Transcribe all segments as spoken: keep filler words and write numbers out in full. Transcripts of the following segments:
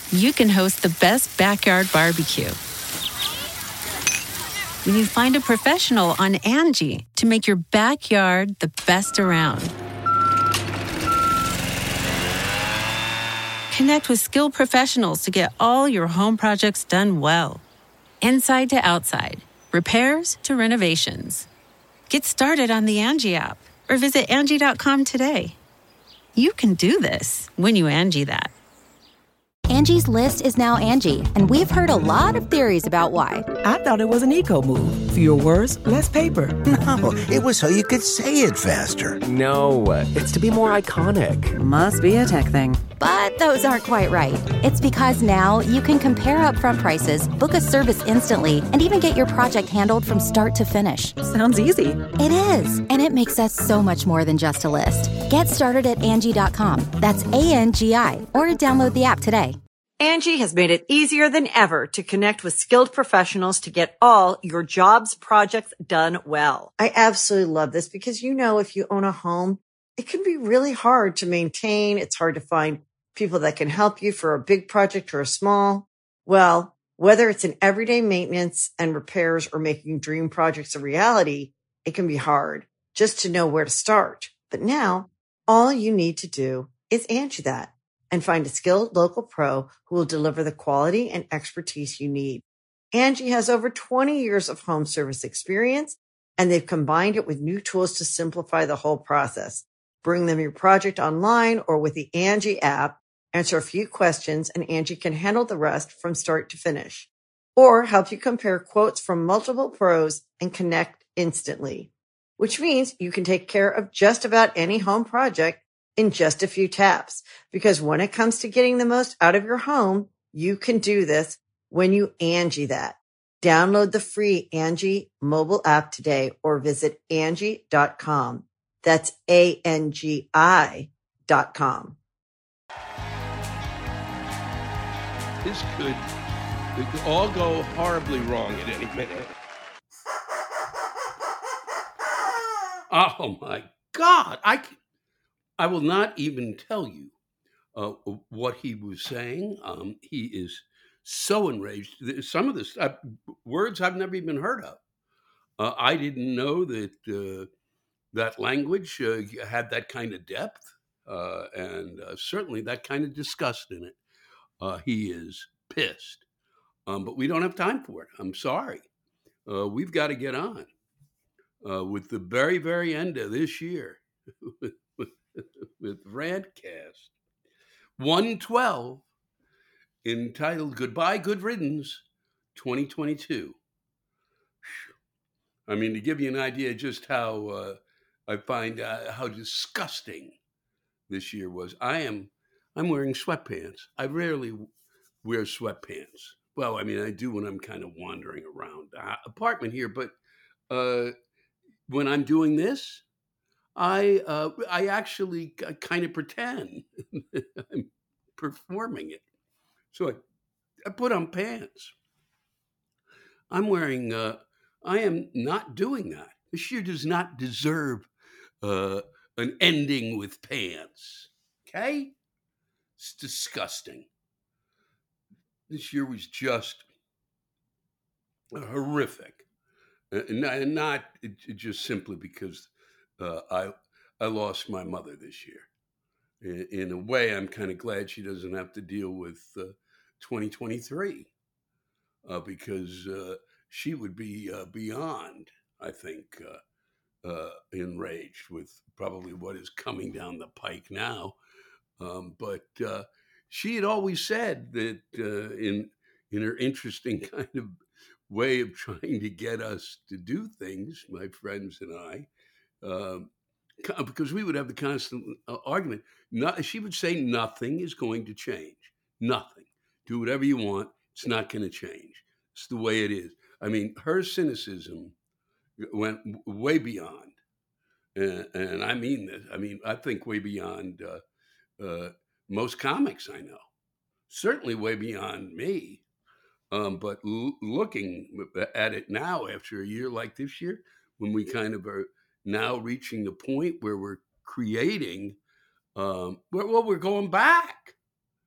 you can host the best backyard barbecue. When you find a professional on Angie to make your backyard the best around. Connect with skilled professionals to get all your home projects done well. Inside to outside, repairs to renovations. Get started on the Angie app or visit Angie dot com today. You can do this when you Angie that. Angie's List is now Angie, and we've heard a lot of theories about why. I thought it was an eco move. Fewer words, less paper. No, it was so you could say it faster. No, it's to be more iconic. Must be a tech thing. But those aren't quite right. It's because now you can compare upfront prices, book a service instantly, and even get your project handled from start to finish. Sounds easy. It is, and it makes us so much more than just a list. Get started at Angie dot com. That's A N G I, or download the app today. Angie has made it easier than ever to connect with skilled professionals to get all your jobs projects done well. I absolutely love this because, you know, if you own a home, it can be really hard to maintain. It's hard to find people that can help you for a big project or a small. Well, whether it's in everyday maintenance and repairs or making dream projects a reality, it can be hard just to know where to start. But now all you need to do is Angie that and find a skilled local pro who will deliver the quality and expertise you need. Angie has over twenty years of home service experience, and they've combined it with new tools to simplify the whole process. Bring them your project online or with the Angie app, answer a few questions, and Angie can handle the rest from start to finish. Or help you compare quotes from multiple pros and connect instantly, which means you can take care of just about any home project in just a few taps. Because when it comes to getting the most out of your home, you can do this when you Angie that. Download the free Angie mobile app today or visit Angie dot com. That's A N G I dot com. This could, it could all go horribly wrong at any minute. Oh my God. I, I will not even tell you uh, what he was saying. Um, he is so enraged. Some of this uh, words I've never even heard of. Uh, I didn't know that uh, that language uh, had that kind of depth uh, and uh, certainly that kind of disgust in it. Uh, he is pissed, um, but we don't have time for it. I'm sorry. Uh, we've got to get on uh, with the very, very end of this year with, with, with Rantcast one twelve, entitled Goodbye, Good Riddance twenty twenty-two. I mean, to give you an idea just how uh, I find uh, how disgusting this year was, I am I'm wearing sweatpants. I rarely wear sweatpants. Well, I mean, I do when I'm kind of wandering around the apartment here, but uh, when I'm doing this, I uh, I actually kind of pretend I'm performing it. So I, I put on pants. I'm wearing, uh, I am not doing that. This year does not deserve uh, an ending with pants. Okay? It's disgusting. This year was just horrific. And not just simply because uh, I I lost my mother this year. In a way, I'm kind of glad she doesn't have to deal with uh, twenty twenty-three uh, because uh, she would be uh, beyond, I think, uh, uh, enraged with probably what is coming down the pike now. Um, but uh, she had always said that uh, in in her interesting kind of way of trying to get us to do things, my friends and I, um, because we would have the constant uh, argument. Not, she would say nothing is going to change. Nothing. Do whatever you want. It's not going to change. It's the way it is. I mean, her cynicism went way beyond, and, and I mean this. I mean, I think way beyond uh, uh, most comics I know. Certainly way beyond me. Um, but l- looking at it now, after a year like this year, when we kind of are now reaching the point where we're creating, um, well, well, we're going back.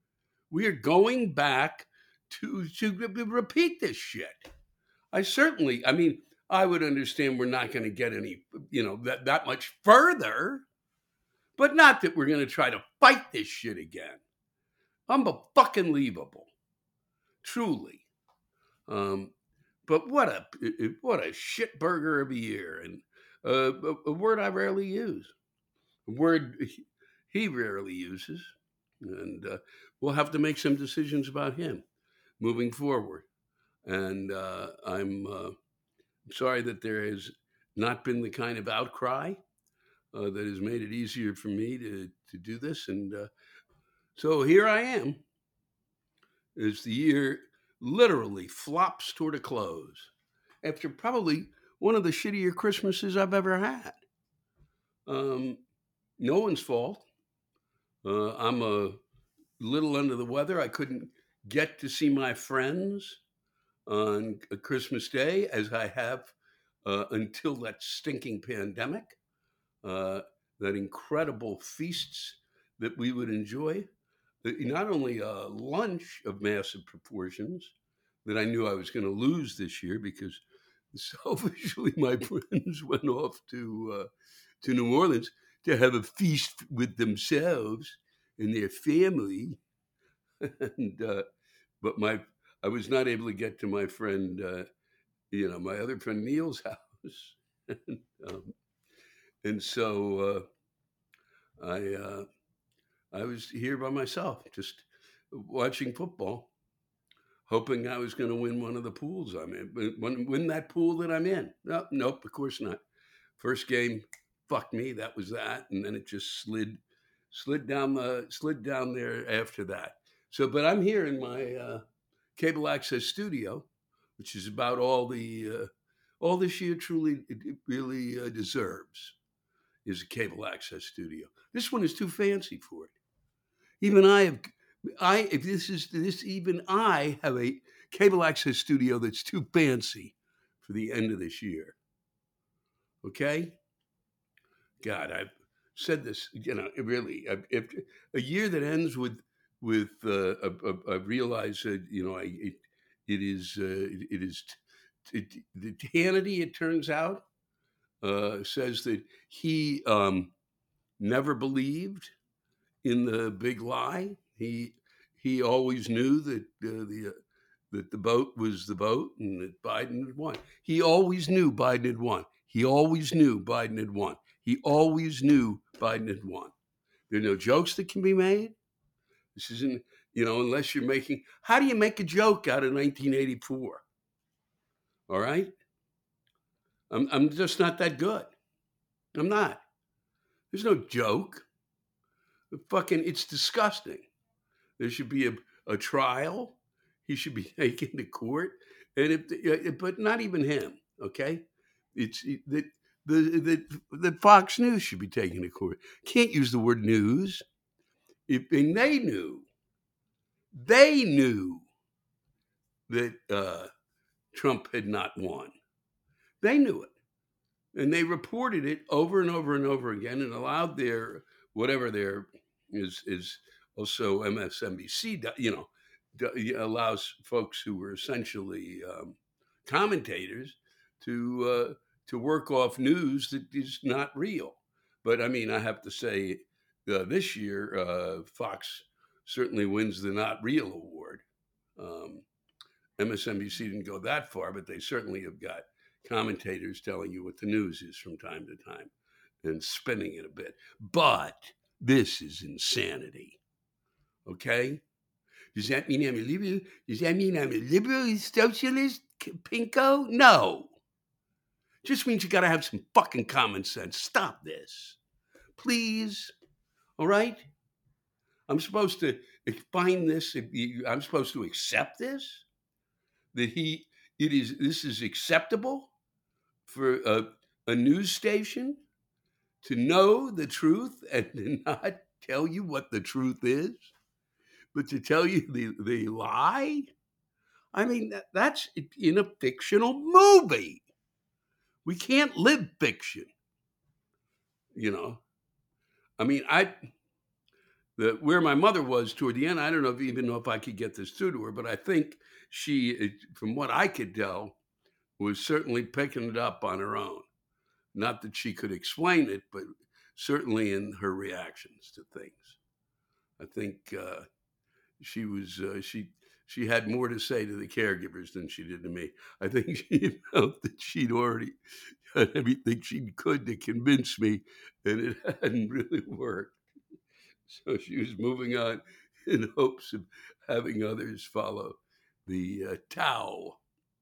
We are going back to, to repeat this shit. I certainly, I mean, I would understand we're not going to get any, you know, that, that much further, but not that we're going to try to fight this shit again. Unfucking-leavable. Truly. Um, but what a, what a shit burger of a year. And uh, a, a word I rarely use. A word he rarely uses. And uh, we'll have to make some decisions about him moving forward. And uh, I'm uh, sorry that there has not been the kind of outcry uh, that has made it easier for me to, to do this. And uh, so here I am as the year literally flops toward a close after probably one of the shittier Christmases I've ever had. Um, no one's fault. Uh, I'm a little under the weather. I couldn't get to see my friends on a Christmas Day as I have uh, until that stinking pandemic, uh, that incredible feasts that we would enjoy. Not only a lunch of massive proportions that I knew I was going to lose this year because selfishly my friends went off to uh, to New Orleans to have a feast with themselves and their family, and uh, but my I was not able to get to my friend, uh, you know, my other friend Neil's house, and, um, and so uh, I uh, I was here by myself, just watching football, hoping I was going to win one of the pools I'm in, win, win that pool that I'm in. No, nope, of course not. First game, fuck me, that was that, and then it just slid slid down the slid down there after that. So, but I'm here in my uh, cable access studio, which is about all the uh, all this year truly it, it really uh, deserves is a cable access studio. This one is too fancy for it. Even I have, I if this is this even I have a cable access studio that's too fancy for the end of this year. Okay, God, I've said this. You know, it really, if a year that ends with with uh, I, I realize that you know I it, it is uh, it, it is it, the Hannity. It turns out uh, says that he um, never believed in the big lie. He he always knew that uh, the uh, that the boat was the boat and that Biden had won. He always knew Biden had won. He always knew Biden had won. He always knew Biden had won. There are no jokes that can be made. This isn't, you know, unless you're making, how do you make a joke out of nineteen eighty-four? All right? I'm, I'm just not that good. I'm not. There's no joke. Fucking, it's disgusting. There should be a, a trial. He should be taken to court. And if, but not even him, okay? It's that the, the, the Fox News should be taken to court. Can't use the word news. If, and they knew, they knew that uh, Trump had not won. They knew it. And they reported it over and over and over again and allowed their, whatever their is, is also M S N B C, you know, allows folks who were essentially um, commentators to uh, to work off news that is not real. But I mean, I have to say, uh, this year, uh, Fox certainly wins the not real award. Um, M S N B C didn't go that far, but they certainly have got commentators telling you what the news is from time to time and spinning it a bit. But this is insanity. Okay? Does that mean I'm a liberal? Does that mean I'm a liberal socialist, Pinko? No. Just means you got to have some fucking common sense. Stop this. Please. All right? I'm supposed to find this. I'm supposed to accept this? That he, it is, this is acceptable for a, a news station to know the truth and to not tell you what the truth is, but to tell you the, the lie? I mean, that, that's in a fictional movie. We can't live fiction. You know, I mean, I, the where my mother was toward the end. I don't know if even know if I could get this through to her, but I think she, it- from what I could tell, was certainly picking it up on her own. Not that she could explain it, but certainly in her reactions to things. I think uh, she was uh, she she had more to say to the caregivers than she did to me. I think she felt that she'd already done everything she could to convince me, and it hadn't really worked. So she was moving on in hopes of having others follow the uh, Tao,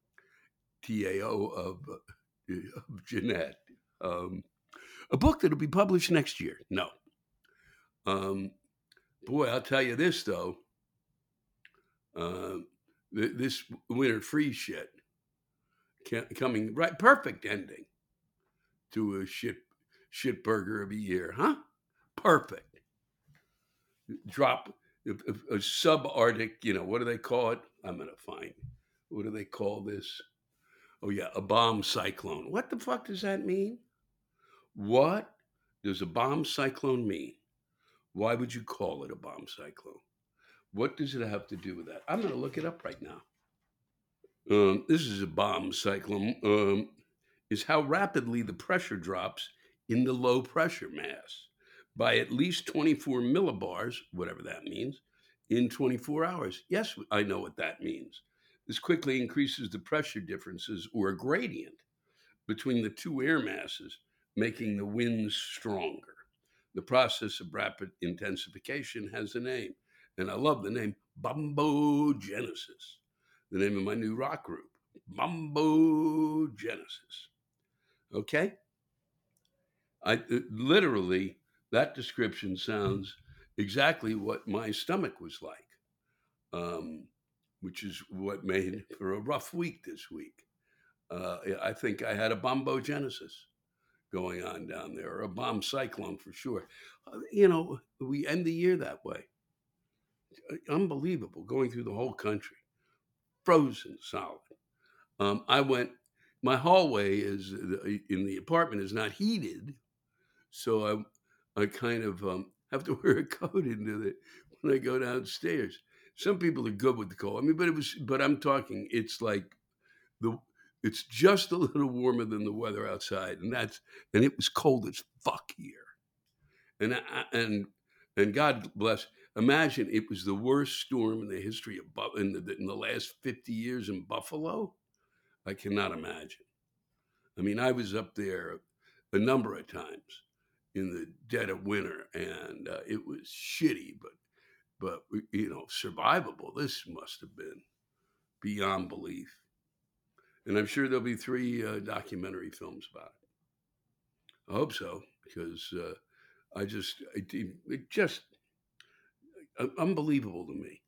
T A O of, uh, of Jeanette. Um, a book that'll be published next year. No. Um, boy, I'll tell you this, though. Uh, th- this winter freeze shit ca- coming right, perfect ending to a shit shit burger of a year, huh? Perfect. Drop a, a, a subarctic, you know, what do they call it? I'm gonna find. What do they call this? Oh yeah, a bomb cyclone. What the fuck does that mean? What does a bomb cyclone mean? Why would you call it a bomb cyclone? What does it have to do with that? I'm going to look it up right now. Um, this is a bomb cyclone, um, is how rapidly the pressure drops in the low pressure mass by at least twenty-four millibars, whatever that means, in twenty-four hours. Yes, I know what that means. This quickly increases the pressure differences or a gradient between the two air masses, making the winds stronger. The process of rapid intensification has a name, and I love the name Bombogenesis, the name of my new rock group, Bombogenesis. Okay? I it, literally, that description sounds exactly what my stomach was like, um, which is what made for a rough week this week. Uh, I think I had a bombogenesis going on down there, or a bomb cyclone for sure. Uh, you know, we end the year that way. Unbelievable, going through the whole country, frozen solid. Um, I went. My hallway is in the apartment is not heated, so I, I kind of um, have to wear a coat into it when I go downstairs. Some people are good with the cold. I mean, but it was. But I'm talking. It's like the. It's just a little warmer than the weather outside, and that's and it was cold as fuck here. And I, and and God bless. Imagine it was the worst storm in the history of Bu- in the, in the last fifty years in Buffalo. I cannot imagine. I mean, I was up there a number of times in the dead of winter, and uh, it was shitty, but but you know, survivable. This must have been beyond belief, and I'm sure there'll be three uh, documentary films about it. I hope so, because uh, I just it, it just uh, unbelievable to me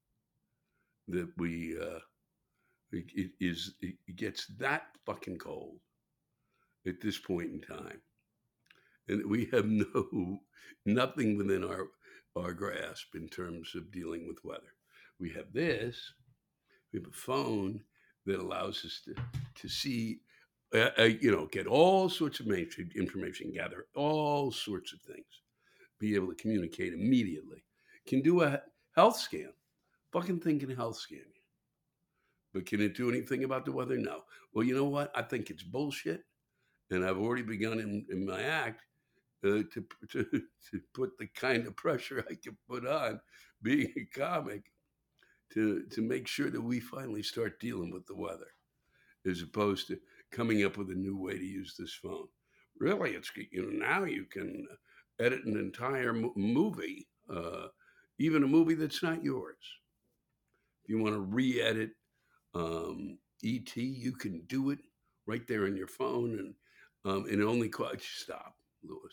that we uh, it, it is it gets that fucking cold at this point in time, and we have no nothing within our our grasp in terms of dealing with weather. We have this. We have a phone that allows us to to see, uh, uh, you know, get all sorts of information, gather all sorts of things, be able to communicate immediately. Can do a health scan. Fucking thing can health scan you. But can it do anything about the weather? No. Well, you know what? I think it's bullshit. And I've already begun in, in my act uh, to, to to put the kind of pressure I can put on being a comic to to make sure that we finally start dealing with the weather, as opposed to coming up with a new way to use this phone. Really, it's you know now you can edit an entire mo- movie, uh, even a movie that's not yours. If you want to re-edit um, E T, you can do it right there in your phone, and um, and it only costs. Stop, Lewis.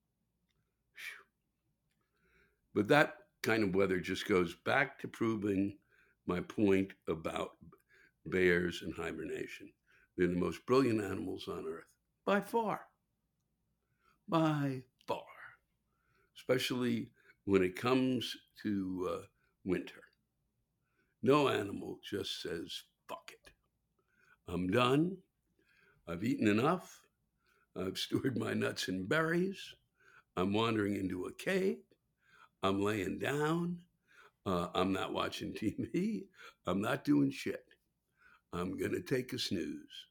But that kind of weather just goes back to proving my point about bears and hibernation. They're the most brilliant animals on earth, by far. By far. Especially when it comes to uh, winter. No animal just says, fuck it. I'm done. I've eaten enough. I've stored my nuts and berries. I'm wandering into a cave. I'm laying down. Uh, I'm not watching T V. I'm not doing shit. I'm going to take a snooze.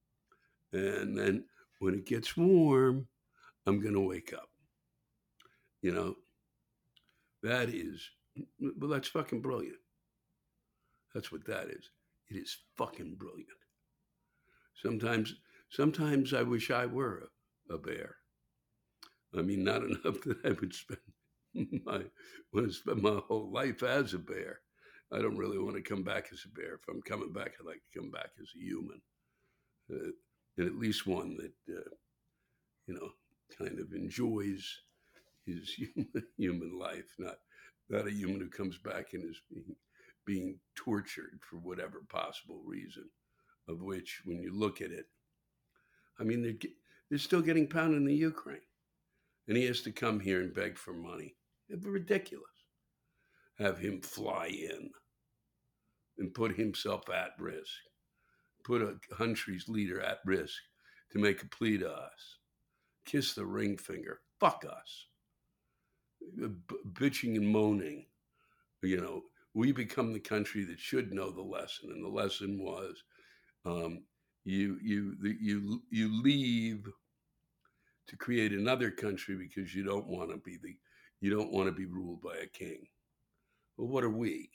And then when it gets warm, I'm going to wake up. You know, that is, well, that's fucking brilliant. That's what that is. It is fucking brilliant. Sometimes, sometimes I wish I were a, a bear. I mean, not enough that I would spend my, want to spend my whole life as a bear. I don't really want to come back as a bear. If I'm coming back, I'd like to come back as a human. Uh, and at least one that, uh, you know, kind of enjoys his human, human life, not not a human who comes back and is being, being tortured for whatever possible reason, of which, when you look at it, I mean, they're, they're still getting pounded in the Ukraine. And he has to come here and beg for money. It's ridiculous. Have him fly in and put himself at risk, put a country's leader at risk to make a plea to us. Kiss the ring finger. Fuck us. B- bitching and moaning. You know, we become the country that should know the lesson. And the lesson was um, you, you, you, you leave to create another country because you don't want to be the, you don't want to be ruled by a king. Well, what are we?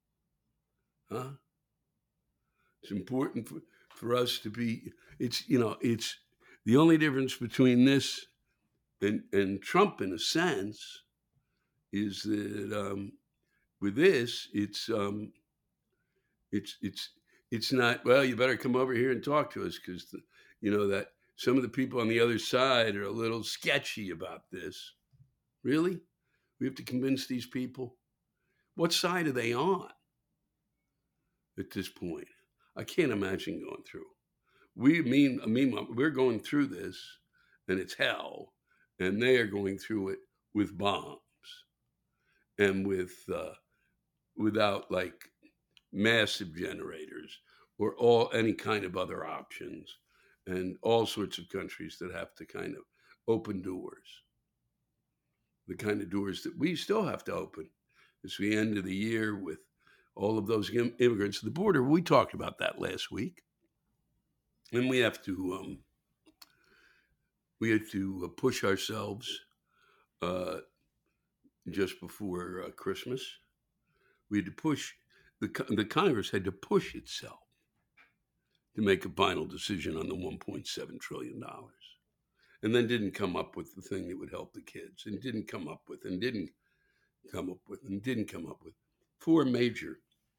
Huh? It's important for, for us to be, it's, you know, it's the only difference between this and, and Trump, in a sense, is that um, with this, it's, um, it's, it's, it's not, well, you better come over here and talk to us because, you know, that some of the people on the other side are a little sketchy about this. Really? We have to convince these people? What side are they on at this point? I can't imagine going through. We mean, meanwhile, we're going through this, and it's hell, and they are going through it with bombs and with uh, without like massive generators or all any kind of other options, and all sorts of countries that have to kind of open doors, the kind of doors that we still have to open as we end of the year with all of those im- immigrants at the border. We talked about that last week. And we have to um, we have to uh, push ourselves uh, just before uh, Christmas. We had to push, the, the Congress had to push itself to make a final decision on the one point seven trillion dollars. And then didn't come up with the thing that would help the kids, and didn't come up with, and didn't come up with, and didn't come up with four major,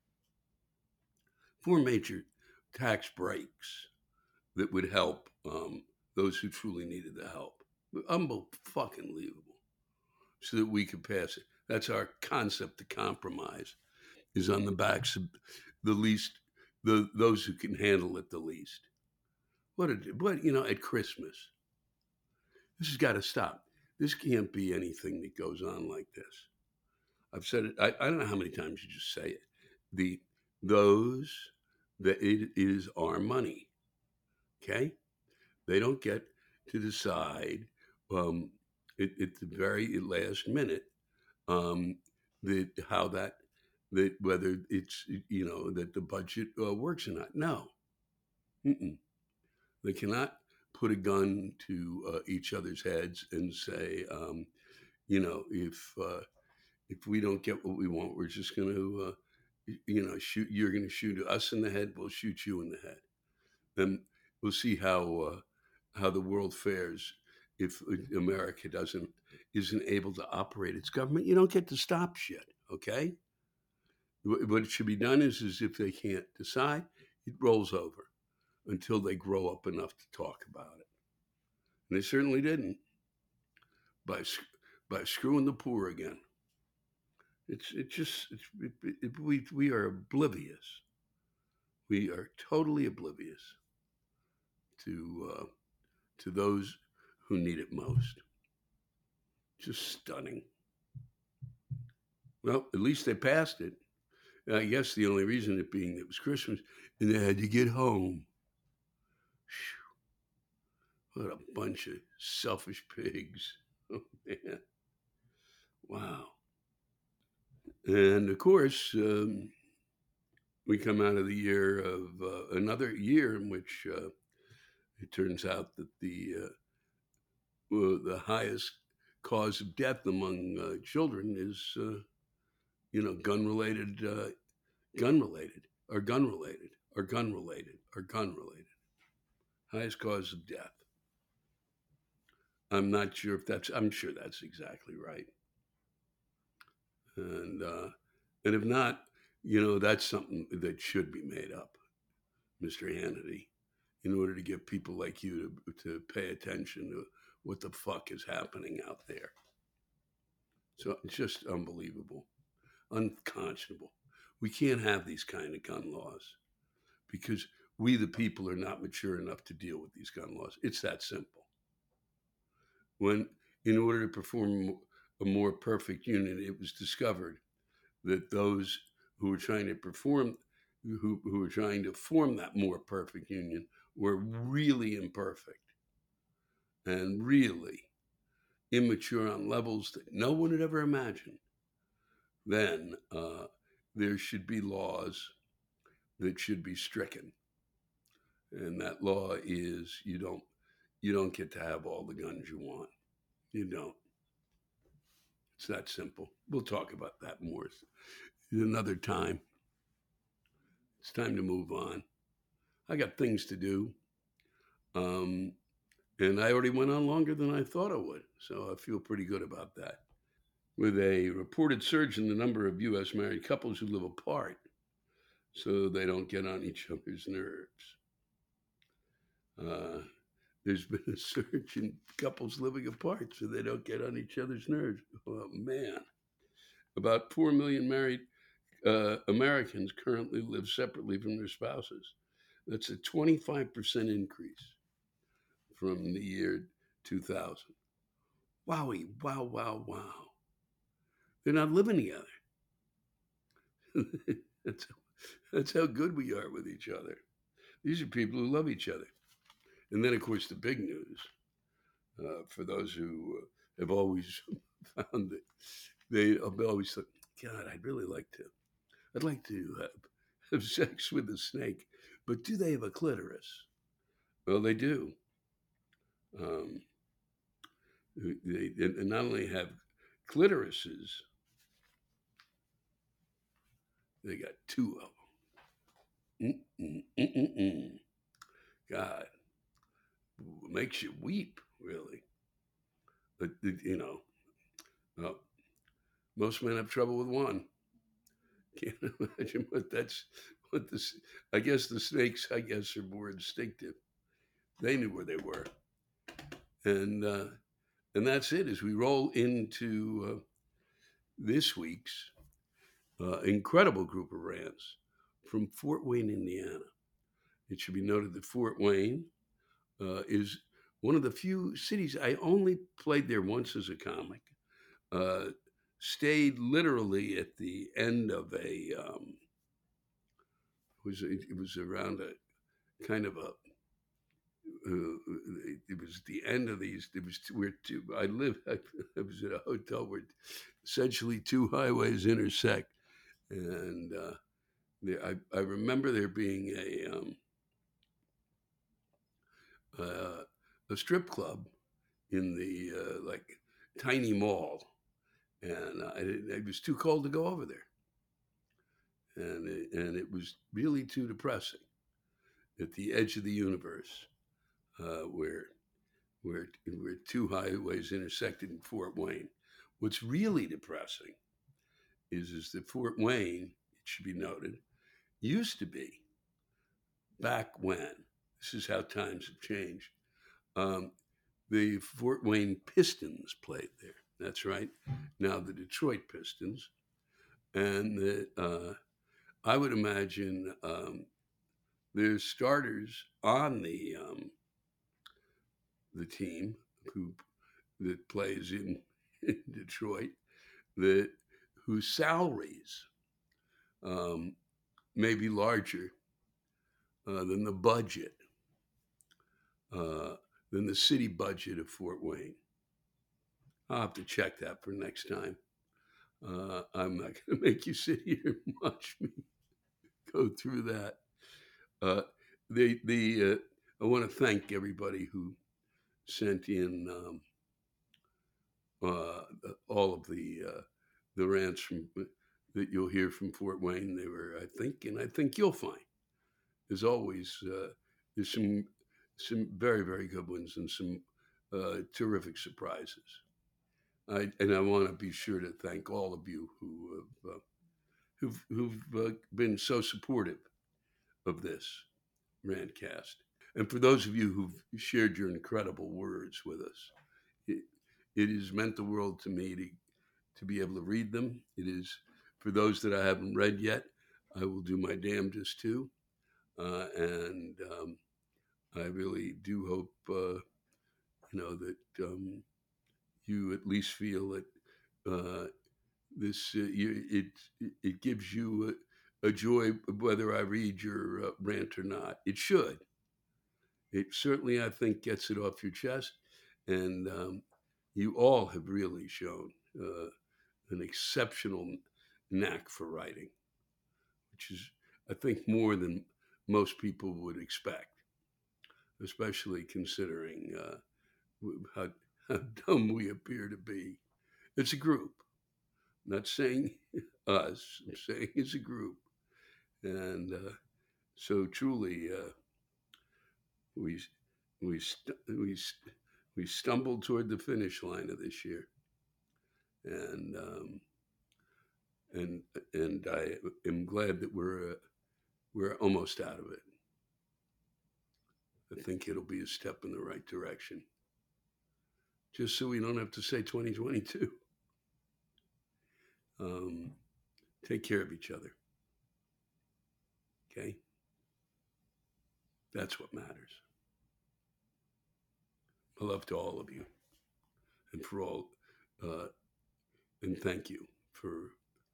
four major tax breaks that would help um, those who truly needed the help. Unbelievable. So that we could pass it. That's our concept of compromise, is on the backs of the least, the those who can handle it the least. What a, what, you know, at Christmas, this has got to stop. This can't be anything that goes on like this. I've said it, I, I don't know how many times you just say it. The, those, that it is our money, okay? They don't get to decide um, at, at the very last minute um, that how that that whether it's, you know, that the budget uh, works or not. No, Mm-mm. They cannot put a gun to uh, each other's heads and say, um, you know, if uh, if we don't get what we want, we're just going to, uh, you know, shoot. You're going to shoot us in the head. We'll shoot you in the head. Then we'll see how uh, how the world fares if America doesn't isn't able to operate its government. You don't get to stop shit, okay? What should be done is, is if they can't decide, it rolls over until they grow up enough to talk about it. And they certainly didn't by by screwing the poor again. It's it just it's, it, it, we we are oblivious. We are totally oblivious to uh, to those who need it most. Just stunning. Well, at least they passed it. I guess the only reason it being it was Christmas and they had to get home. Whew. What a bunch of selfish pigs. Oh, man. Wow. And of course, um, we come out of the year of uh, another year in which uh, it turns out that the uh, well, the highest cause of death among uh, children is, uh, you know, gun related, uh, gun related, or gun related, or gun related, or gun related. Highest cause of death. I'm not sure if that's. I'm sure that's exactly right. And uh, and if not, you know, that's something that should be made up, Mister Hannity, in order to get people like you to to pay attention to what the fuck is happening out there. So it's just unbelievable, unconscionable. We can't have these kind of gun laws because we, the people, are not mature enough to deal with these gun laws. It's that simple. When, in order to perform a more perfect union, it was discovered that those who were trying to perform, who, who were trying to form that more perfect union were really imperfect and really immature on levels that no one had ever imagined. Then uh, there should be laws that should be stricken. And that law is you don't you don't get to have all the guns you want. You don't. It's that simple. We'll talk about that more another time. It's time to move on. I got things to do. Um, and I already went on longer than I thought I would. So I feel pretty good about that. With a reported surge in the number of U S married couples who live apart so they don't get on each other's nerves. Uh, there's been a surge in couples living apart so they don't get on each other's nerves. Oh, man. About four million married uh, Americans currently live separately from their spouses. That's a twenty-five percent increase from the year two thousand. Wowie, wow, wow, wow. They're not living together. that's, that's how good we are with each other. These are people who love each other. And then, of course, the big news, uh, for those who uh, have always found that they have always thought, God, I'd really like to, I'd like to have, have sex with a snake, but do they have a clitoris? Well, they do. Um, they, they not only have clitorises, they got two of them. Mm-mm, mm-mm-mm. God, makes you weep, really. But, you know, well, most men have trouble with one. Can't imagine what that's, what this, I guess the snakes, I guess, are more instinctive. They knew where they were. And, uh, and that's it as we roll into uh, this week's uh, incredible group of rants from Fort Wayne, Indiana. It should be noted that Fort Wayne uh, is one of the few cities. I only played there once as a comic. Uh, stayed literally at the end of a. Um, it was it was around a kind of a. Uh, it was the end of these. It was where two. I lived. I, I was at a hotel where essentially two highways intersect, and uh, there, I I remember there being a. Um, uh, a strip club in the uh, like tiny mall, and I, it was too cold to go over there, and it, and it was really too depressing at the edge of the universe, uh, where where where two highways intersected in Fort Wayne. What's really depressing is is that Fort Wayne, it should be noted, used to be back when. This is how times have changed. Um, the Fort Wayne Pistons played there. That's right. Now the Detroit Pistons. And the, uh, I would imagine um, there's starters on the um, the team who that plays in, in Detroit that whose salaries um, may be larger uh, than the budget. Uh, than the city budget of Fort Wayne. I'll have to check that for next time. Uh, I'm not going to make you sit here and watch me go through that. Uh, the the uh, I want to thank everybody who sent in um, uh, all of the uh, the rants from that you'll hear from Fort Wayne. They were, I think, and I think you'll find, as always, uh, there's some some very very good ones and some uh, terrific surprises. I, and I want to be sure to thank all of you who have uh, who've, who've uh, been so supportive of this Rantcast. And for those of you who've shared your incredible words with us, it, it has meant the world to me to, to be able to read them. It is, for those that I haven't read yet, I will do my damnedest too. Uh, and um, I really do hope, uh, you know, that um, you at least feel that uh, this, uh, you, it, it gives you a, a joy whether I read your uh, rant or not. It should. It certainly, I think, gets it off your chest. And um, you all have really shown uh, an exceptional knack for writing, which is, I think, more than most people would expect, especially considering uh, how, how dumb we appear to be. It's a group. I'm not saying us, I'm saying it's a group. And uh, so truly, uh, we we st- we st- we stumbled toward the finish line of this year, and um, and and I am glad that we're uh, we're almost out of it. I think it'll be a step in the right direction, just so we don't have to say twenty twenty-two. Um, take care of each other. Okay? That's what matters. My love to all of you, and for all, uh, and thank you for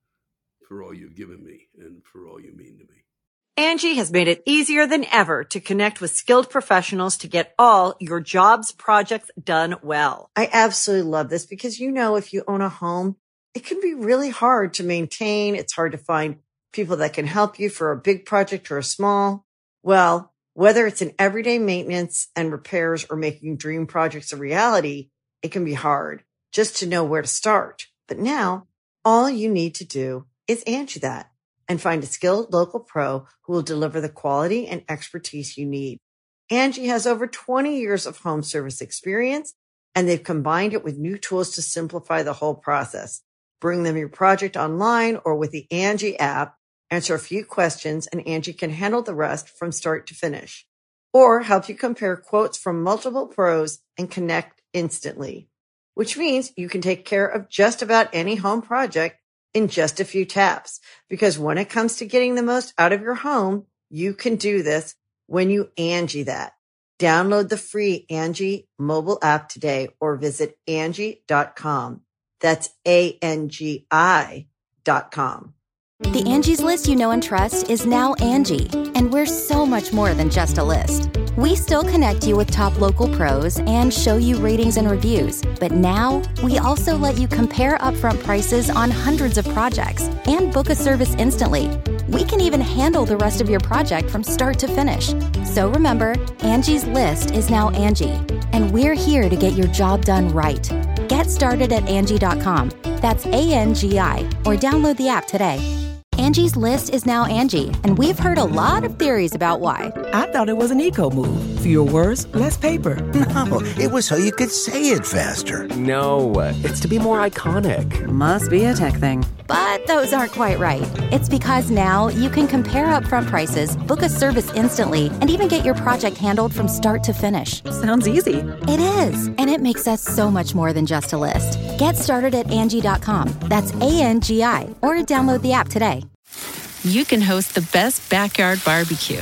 for all you've given me and for all you mean to me. Angie has made it easier than ever to connect with skilled professionals to get all your jobs projects done well. I absolutely love this because, you know, if you own a home, it can be really hard to maintain. It's hard to find people that can help you for a big project or a small. Well, whether it's in everyday maintenance and repairs or making dream projects a reality, it can be hard just to know where to start. But now all you need to do is Angie that and find a skilled local pro who will deliver the quality and expertise you need. Angie has over twenty years of home service experience, and they've combined it with new tools to simplify the whole process. Bring them your project online or with the Angie app. Answer a few questions, and Angie can handle the rest from start to finish. Or help you compare quotes from multiple pros and connect instantly. Which means you can take care of just about any home project in just a few taps. Because when it comes to getting the most out of your home, you can do this when you Angie that. Download the free Angie mobile app today or visit Angie dot com. That's A N G I dot com. The Angie's List you know and trust is now Angie, and we're so much more than just a list. We still connect you with top local pros and show you ratings and reviews, but now we also let you compare upfront prices on hundreds of projects and book a service instantly. We can even handle the rest of your project from start to finish. So remember, Angie's List is now Angie, and we're here to get your job done right. Get started at Angie dot com. That's A N G I, or download the app today. Angie's List is now Angie, and we've heard a lot of theories about why. I thought it was an eco move. Fewer words, less paper. No, it was so you could say it faster. No, it's to be more iconic. Must be a tech thing. But those aren't quite right. It's because now you can compare upfront prices, book a service instantly, and even get your project handled from start to finish. Sounds easy. It is, and it makes us so much more than just a list. Get started at Angie dot com. That's A N G I, or download the app today. You can host the best backyard barbecue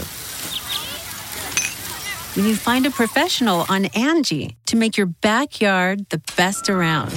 when you find a professional on Angie to make your backyard the best around.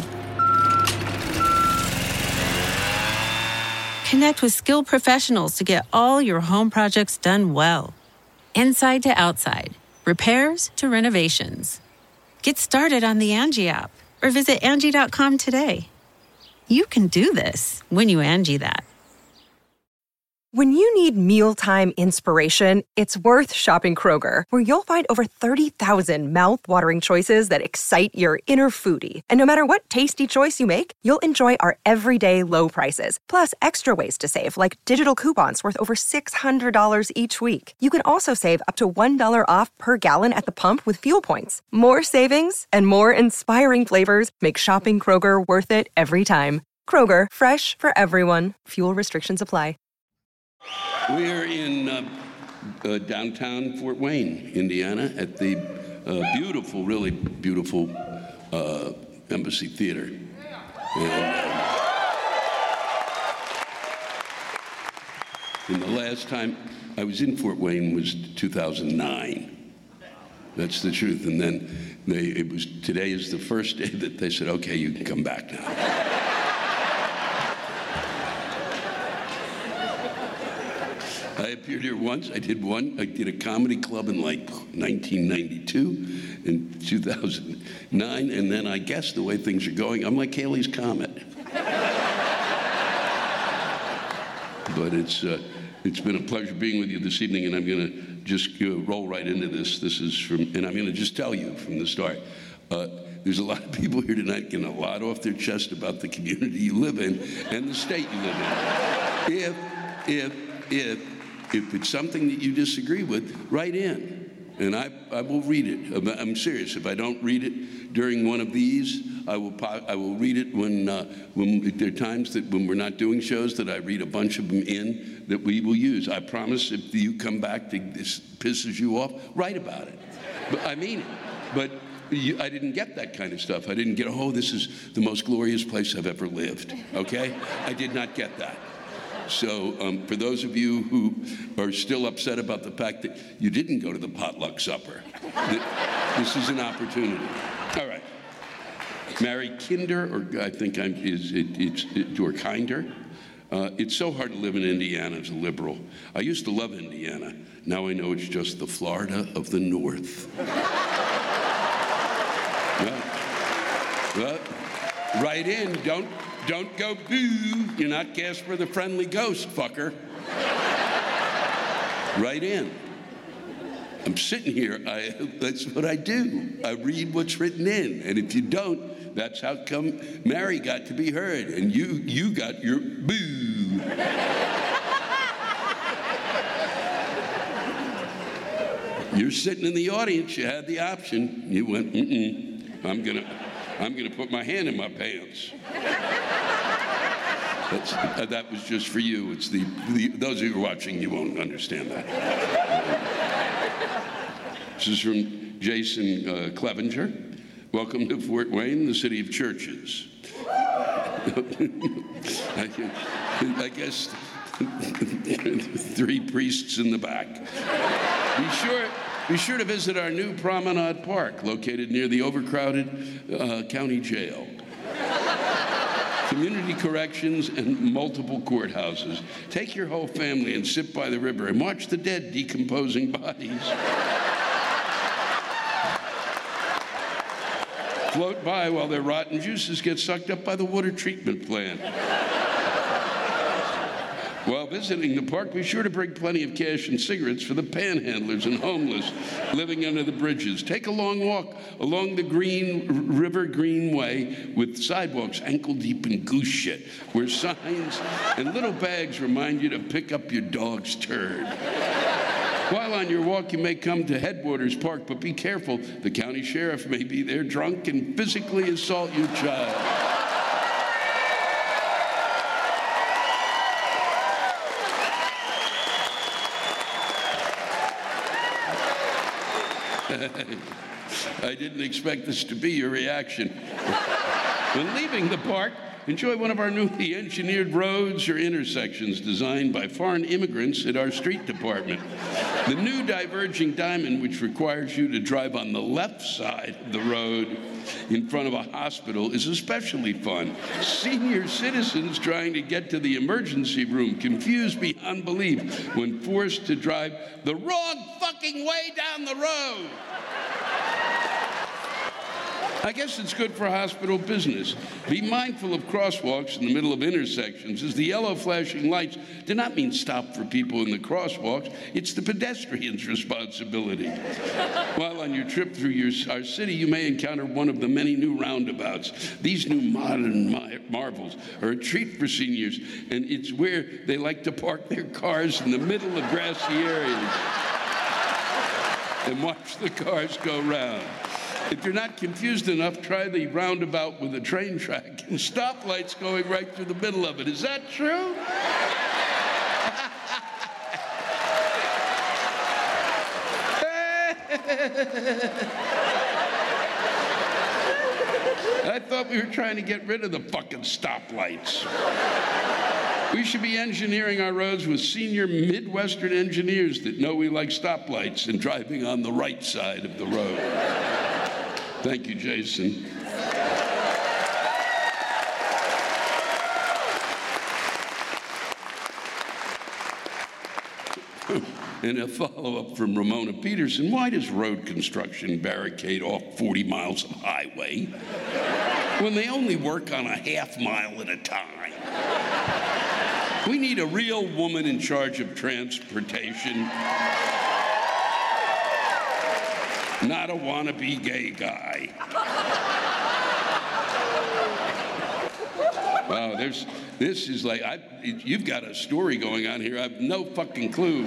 Connect with skilled professionals to get all your home projects done well. Inside to outside, repairs to renovations. Get started on the Angie app or visit Angie dot com today. You can do this when you Angie that. When you need mealtime inspiration, it's worth shopping Kroger, where you'll find over thirty thousand mouth-watering choices that excite your inner foodie. And no matter what tasty choice you make, you'll enjoy our everyday low prices, plus extra ways to save, like digital coupons worth over six hundred dollars each week. You can also save up to one dollar off per gallon at the pump with fuel points. More savings and more inspiring flavors make shopping Kroger worth it every time. Kroger, fresh for everyone. Fuel restrictions apply. We're in uh, uh, downtown Fort Wayne, Indiana, at the uh, beautiful, really beautiful uh, Embassy Theater. And, uh, and the last time I was in Fort Wayne was two thousand nine. That's the truth. And then they, it was today is the first day that they said, okay, you can come back now. I appeared here once. I did one. I did a comedy club in like nineteen ninety-two and two thousand nine, and then I guess the way things are going, I'm like Halley's Comet. But it's uh, it's been a pleasure being with you this evening, and I'm going to just uh, roll right into this. This is from, and I'm going to just tell you from the start. Uh, there's a lot of people here tonight getting a lot off their chest about the community you live in and the state you live in. If, if, if. If it's something that you disagree with, write in, and I, I will read it. I'm serious. If I don't read it during one of these, I will I will read it when uh, when there are times that when we're not doing shows that I read a bunch of them in that we will use. I promise. If you come back to this pisses you off, write about it. But I mean it. But you, I didn't get that kind of stuff. I didn't get, oh, this is the most glorious place I've ever lived. Okay, I did not get that. So um, for those of you who are still upset about the fact that you didn't go to the potluck supper, th- this is an opportunity. All right. Mary Kinder, or I think I'm, is it, it's, it, or Kinder. Uh, it's so hard to live in Indiana as a liberal. I used to love Indiana. Now I know it's just the Florida of the North. well, well, write in, don't Don't go boo. You're not Casper the Friendly Ghost, fucker. Right in. I'm sitting here. I, that's what I do. I read what's written in. And if you don't, that's how come Mary got to be heard. And you, you got your boo. You're sitting in the audience. You had the option. You went, mm-mm. I'm gonna, I'm gonna put my hand in my pants. That's, uh, that was just for you. It's the, the those of you who are watching, you won't understand that. This is from Jason uh, Clevenger. Welcome to Fort Wayne, the city of churches. I, I guess three priests in the back. Be sure, be sure to visit our new Promenade Park, located near the overcrowded uh, county jail. Community corrections, and multiple courthouses. Take your whole family and sit by the river and watch the dead decomposing bodies. Float by while their rotten juices get sucked up by the water treatment plant. While visiting the park, be sure to bring plenty of cash and cigarettes for the panhandlers and homeless living under the bridges. Take a long walk along the Green River Greenway with sidewalks ankle deep in goose shit, where signs and little bags remind you to pick up your dog's turd. While on your walk, you may come to Headwaters Park, but be careful. The county sheriff may be there drunk and physically assault your child. I didn't expect this to be your reaction. When leaving the park, enjoy one of our newly engineered roads or intersections designed by foreign immigrants at our street department. The new diverging diamond, which requires you to drive on the left side of the road in front of a hospital, is especially fun. Senior citizens trying to get to the emergency room, confused beyond belief when forced to drive the wrong fucking way down the road. I guess it's good for hospital business. Be mindful of crosswalks in the middle of intersections, as the yellow flashing lights do not mean stop for people in the crosswalks. It's the pedestrian's responsibility. While on your trip through your, our city, you may encounter one of the many new roundabouts. These new modern mar- marvels are a treat for seniors, and it's where they like to park their cars in the middle of grassy areas and watch the cars go round. If you're not confused enough, try the roundabout with a train track and stoplights going right through the middle of it. Is that true? I thought we were trying to get rid of the fucking stoplights. We should be engineering our roads with senior Midwestern engineers that know we like stoplights and driving on the right side of the road. Thank you, Jason. And a follow-up from Ramona Peterson. Why does road construction barricade off forty miles of highway when they only work on a half mile at a time? We need a real woman in charge of transportation, not a wannabe gay guy. Wow, there's, this is like, I, you've got a story going on here. I have no fucking clue.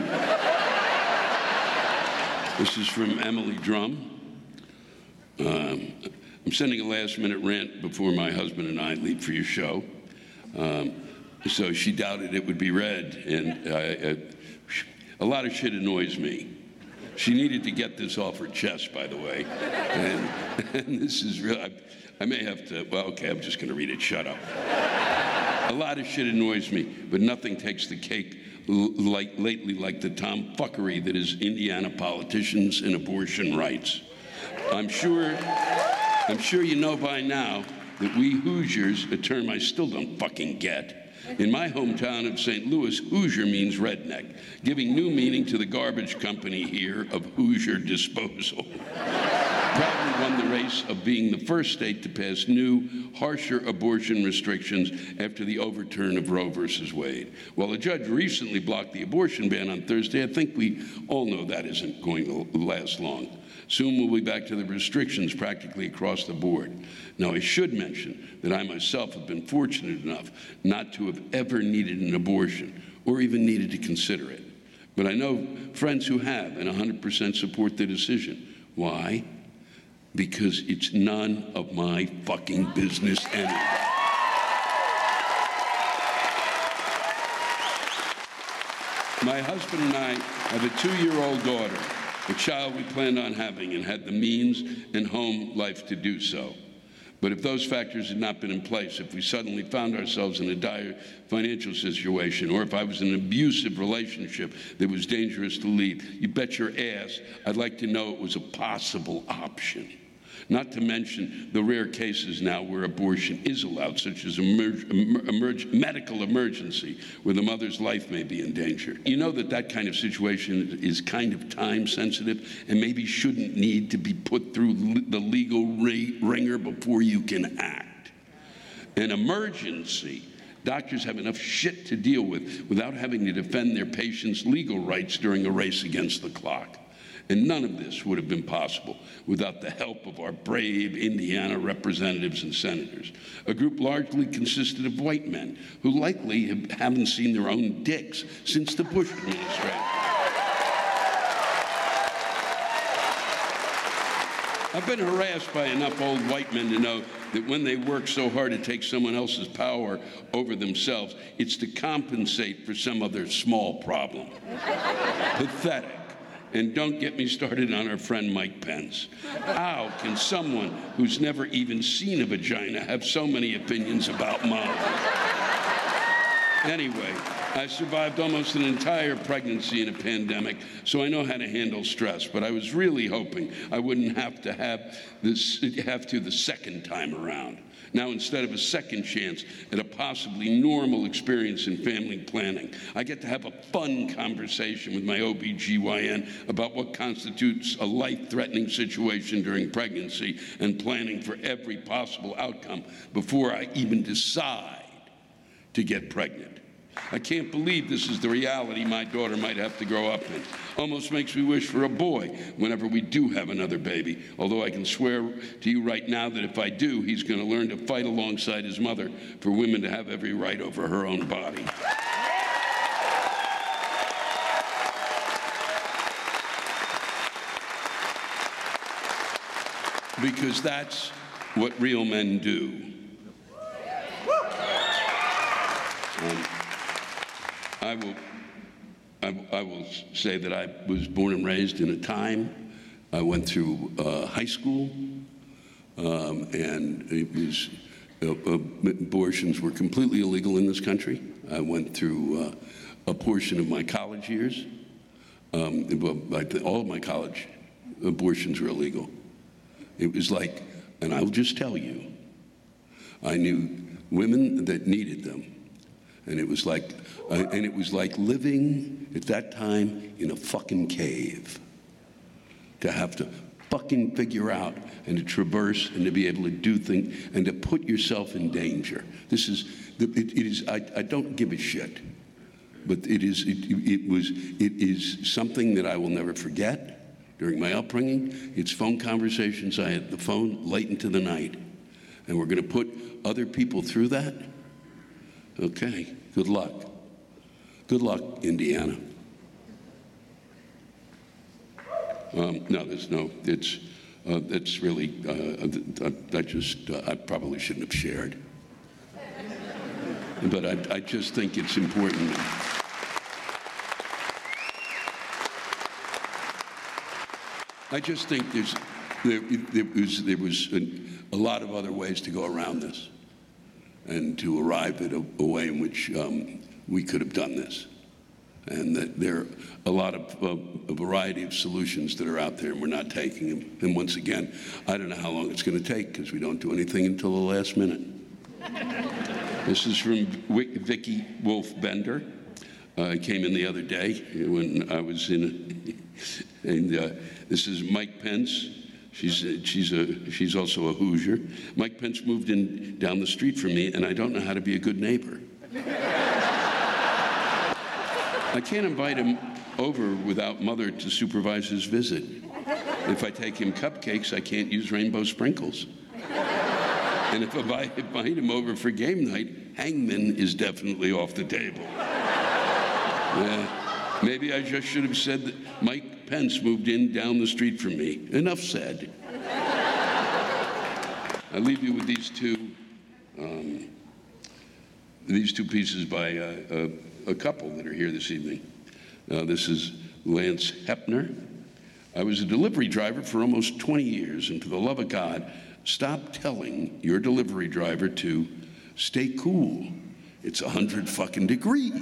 This is from Emily Drum. Um, I'm sending a last-minute rant before my husband and I leave for your show. Um, so she doubted it would be read, and uh, uh, a lot of shit annoys me. She needed to get this off her chest, by the way. And, and this is real. I, I may have to, well, okay, I'm just going to read it. Shut up. A lot of shit annoys me, but nothing takes the cake l- like lately like the tomfuckery that is Indiana politicians and abortion rights. I'm sure, I'm sure you know by now that we Hoosiers, a term I still don't fucking get. In my hometown of Saint Louis, Hoosier means redneck, giving new meaning to the garbage company here of Hoosier Disposal. Proudly won the race of being the first state to pass new, harsher abortion restrictions after the overturn of Roe versus Wade. While a judge recently blocked the abortion ban on Thursday, I think we all know that isn't going to last long. Soon we'll be back to the restrictions practically across the board. Now, I should mention that I myself have been fortunate enough not to have ever needed an abortion or even needed to consider it. But I know friends who have and one hundred percent support the decision. Why? Because it's none of my fucking business anyway. My husband and I have a two-year-old daughter, a child we planned on having and had the means and home life to do so. But if those factors had not been in place, if we suddenly found ourselves in a dire financial situation, or if I was in an abusive relationship that was dangerous to leave, you bet your ass I'd like to know it was a possible option. Not to mention the rare cases now where abortion is allowed, such as emerg- emerg- medical emergency, where the mother's life may be in danger. You know that that kind of situation is kind of time sensitive and maybe shouldn't need to be put through the legal re- ringer before you can act. An emergency, doctors have enough shit to deal with without having to defend their patients' legal rights during a race against the clock. And none of this would have been possible without the help of our brave Indiana representatives and senators, a group largely consisted of white men who likely have, haven't seen their own dicks since the Bush administration. I've been harassed by enough old white men to know that when they work so hard to take someone else's power over themselves, it's to compensate for some other small problem. Pathetic. And don't get me started on our friend Mike Pence. How can someone who's never even seen a vagina have so many opinions about mine? Anyway, I survived almost an entire pregnancy in a pandemic, so I know how to handle stress, but I was really hoping I wouldn't have to have this, have to the second time around. Now, instead of a second chance at a possibly normal experience in family planning, I get to have a fun conversation with my O B G Y N about what constitutes a life-threatening situation during pregnancy and planning for every possible outcome before I even decide to get pregnant. I can't believe this is the reality my daughter might have to grow up in. Almost makes me wish for a boy whenever we do have another baby, although I can swear to you right now that if I do, he's going to learn to fight alongside his mother for women to have every right over her own body. Because that's what real men do. Um, I will, I, I will say that I was born and raised in a time. I went through uh, high school, um, and it was uh, uh, abortions were completely illegal in this country. I went through uh, a portion of my college years. Um, all of my college abortions were illegal. It was like, and I'll just tell you, I knew women that needed them. And it was like, uh, and it was like living at that time in a fucking cave. To have to fucking figure out and to traverse and to be able to do things and to put yourself in danger. This is, it, it is. I, I don't give a shit, but it is. It, it was. It is something that I will never forget. During my upbringing, it's phone conversations. I had the phone late into the night, and we're going to put other people through that. Okay, good luck. Good luck, Indiana. Um, no, there's no, it's, uh, it's really, uh, I, I just, uh, I probably shouldn't have shared. But I, I just think it's important. I just think there's, there, there was, there was a, a lot of other ways to go around this, and to arrive at a, a way in which um, we could have done this. And that there are a lot of, uh, a variety of solutions that are out there, and we're not taking them. And once again, I don't know how long it's going to take, because we don't do anything until the last minute. This is from Vicky Wolf Bender. Uh, I came in the other day when I was in, a, and uh, this is Mike Pence. She's a, she's a she's also a Hoosier. Mike Pence moved in down the street from me, and I don't know how to be a good neighbor. I can't invite him over without Mother to supervise his visit. If I take him cupcakes, I can't use rainbow sprinkles. And if I invite him over for game night, Hangman is definitely off the table. Yeah, maybe I just should have said that Mike Pence moved in down the street from me. Enough said. I leave you with these two, um, these two pieces by uh, a, a couple that are here this evening. Uh, this is Lance Hepner. I was a delivery driver for almost twenty years, and for the love of God, stop telling your delivery driver to stay cool. It's a hundred fucking degrees.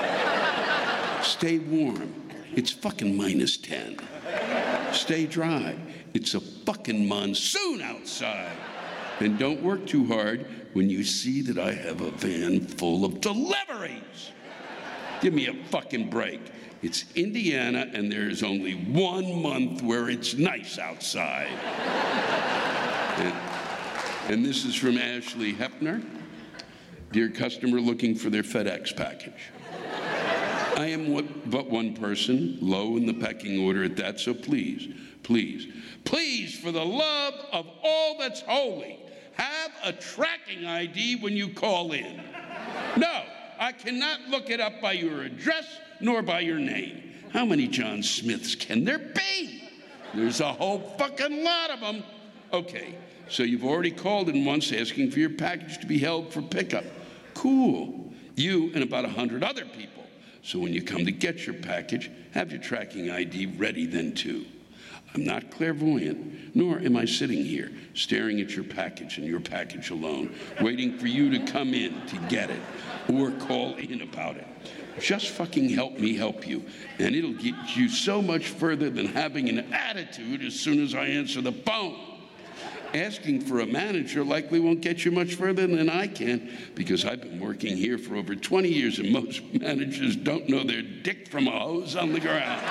Stay warm. It's fucking minus ten. Stay dry. It's a fucking monsoon outside. And don't work too hard when you see that I have a van full of deliveries. Give me a fucking break. It's Indiana, and there's only one month where it's nice outside. and, and this is from Ashley Hepner. Dear customer looking for their FedEx package. I am what, but one person, low in the pecking order at that, so please, please, please, for the love of all that's holy, have a tracking I D when you call in. No, I cannot look it up by your address nor by your name. How many John Smiths can there be? There's a whole fucking lot of them. Okay, so you've already called in once asking for your package to be held for pickup. Cool. You and about a hundred other people. So when you come to get your package, have your tracking I D ready then too. I'm not clairvoyant, nor am I sitting here staring at your package and your package alone, waiting for you to come in to get it or call in about it. Just fucking help me help you. And it'll get you so much further than having an attitude as soon as I answer the phone. Asking for a manager likely won't get you much further than I can, because I've been working here for over twenty years and most managers don't know their dick from a hose on the ground.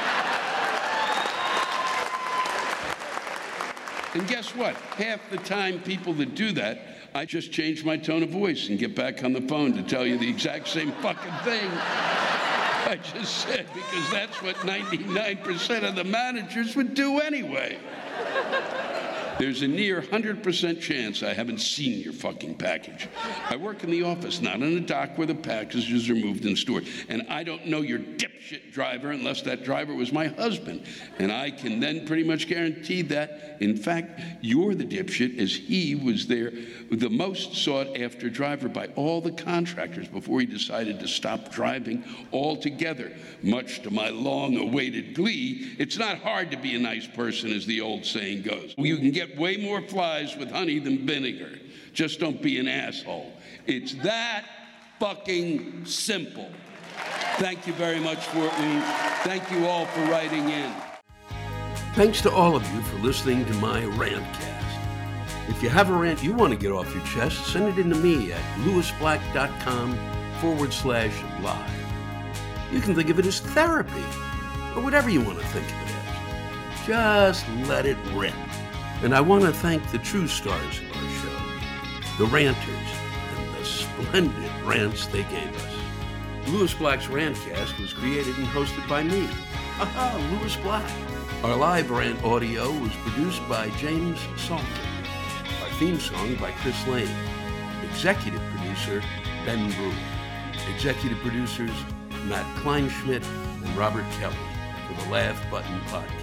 And guess what? Half the time people that do that, I just change my tone of voice and get back on the phone to tell you the exact same fucking thing I just said, because that's what ninety-nine percent of the managers would do anyway. There's a near one hundred percent chance I haven't seen your fucking package. I work in the office, not in a dock where the packages are moved and stored. And I don't know your dipshit driver unless that driver was my husband. And I can then pretty much guarantee that, in fact, you're the dipshit, as he was there, the most sought after driver by all the contractors before he decided to stop driving altogether. Much to my long-awaited glee, it's not hard to be a nice person, as the old saying goes. You can get way more flies with honey than vinegar. Just don't be an asshole. It's that fucking simple. Thank you very much for it, Lee. Thank you all for writing in. Thanks to all of you for listening to my rantcast. If you have a rant you want to get off your chest, send it in to me at lewisblack.com forward slash live. You can think of it as therapy, or whatever you want to think of it as. Just let it rip. And I want to thank the true stars of our show, the ranters, and the splendid rants they gave us. Lewis Black's Rantcast was created and hosted by me, aha, Lewis Black. Our live rant audio was produced by James Salter. Our theme song by Chris Lane. Executive producer, Ben Brewer. Executive producers, Matt Kleinschmidt and Robert Kelly for the Laugh Button Podcast.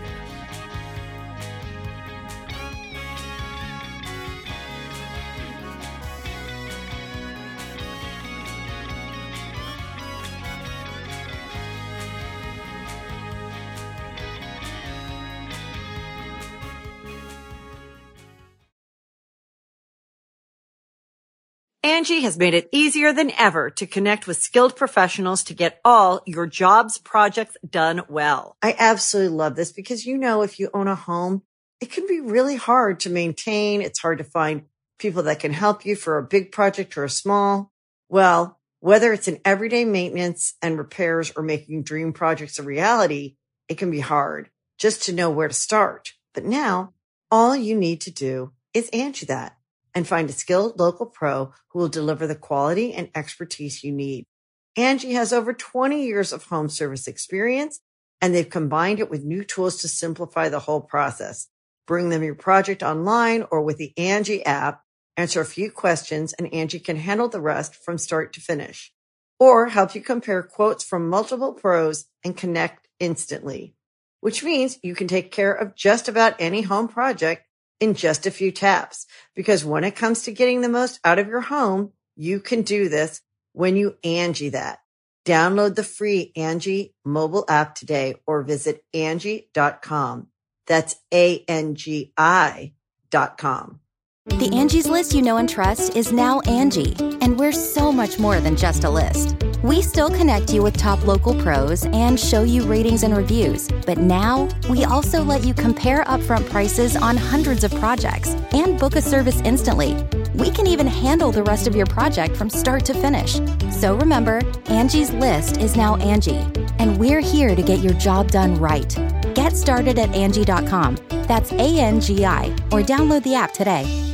Angie has made it easier than ever to connect with skilled professionals to get all your jobs projects done well. I absolutely love this because, you know, if you own a home, it can be really hard to maintain. It's hard to find people that can help you for a big project or a small. Well, whether it's in everyday maintenance and repairs or making dream projects a reality, it can be hard just to know where to start. But now all you need to do is Angie that and find a skilled local pro who will deliver the quality and expertise you need. Angie has over twenty years of home service experience, and they've combined it with new tools to simplify the whole process. Bring them your project online or with the Angie app, answer a few questions, and Angie can handle the rest from start to finish. Or help you compare quotes from multiple pros and connect instantly, which means you can take care of just about any home project in just a few taps. Because when it comes to getting the most out of your home, you can do this when you Angie that. Download the free Angie mobile app today or visit Angie dot com. That's A N G I dot com. The Angie's List you know and trust is now Angie, and we're so much more than just a list. We still connect you with top local pros and show you ratings and reviews, but now we also let you compare upfront prices on hundreds of projects and book a service instantly. We can even handle the rest of your project from start to finish. So remember, Angie's List is now Angie, and we're here to get your job done right. Get started at Angie dot com. That's A N G I, or download the app today.